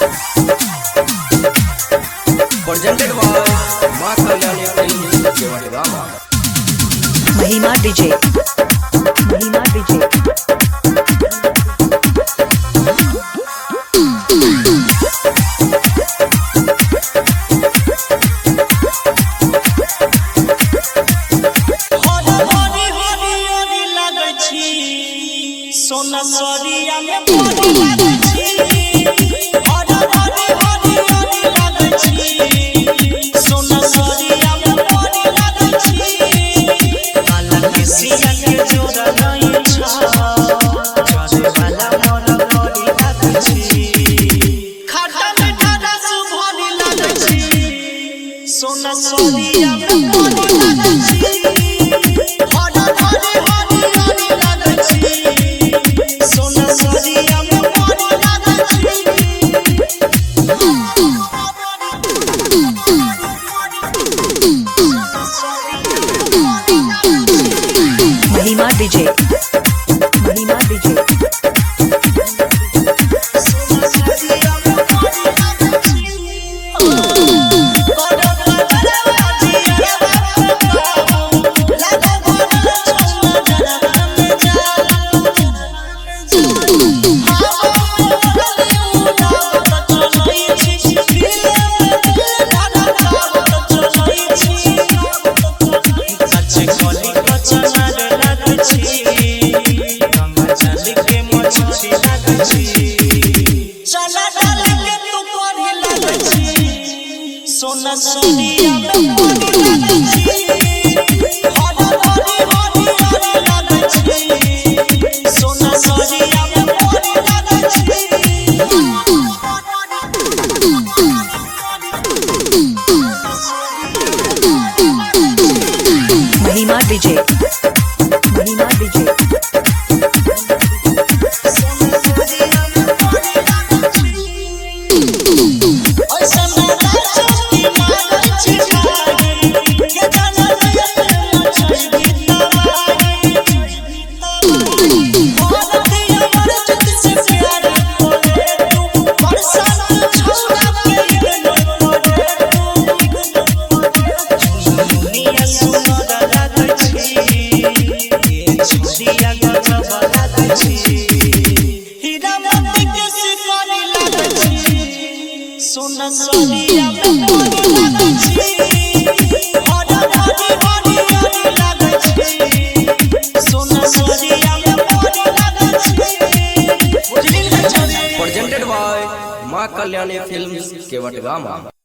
Presented by Ma Kalyani Films Kevatgama. Mahima DJ सोना सरिया में पड़ी लागै छी हरी हरी हरी लागै छी सोना सरिया में पड़ी लागै छी काला के सिया के जोड़ा नहीं छा करे वाला मन पड़ी लागै छी खट्टा मीठा रस भरी लागै छी सोना सरिया में पड़ी लागै छी हरी हरी हरी लागै छी सोना सरिया में पड़ी लागै छी महिमा डीजे सोना सरिया में पड़ी लागै छी सोना सरिया में पड़ी लागै छी हरी हरी हरी लागै छी सोना सरिया में पड़ी लागै छी महिमा डीजे सोना सरिया में पड़ी लागै छी हरी हरी हरी लागै छी सोना सरिया में पड़ी लागै छी Presented by Ma Kalyani Films Kevatgama.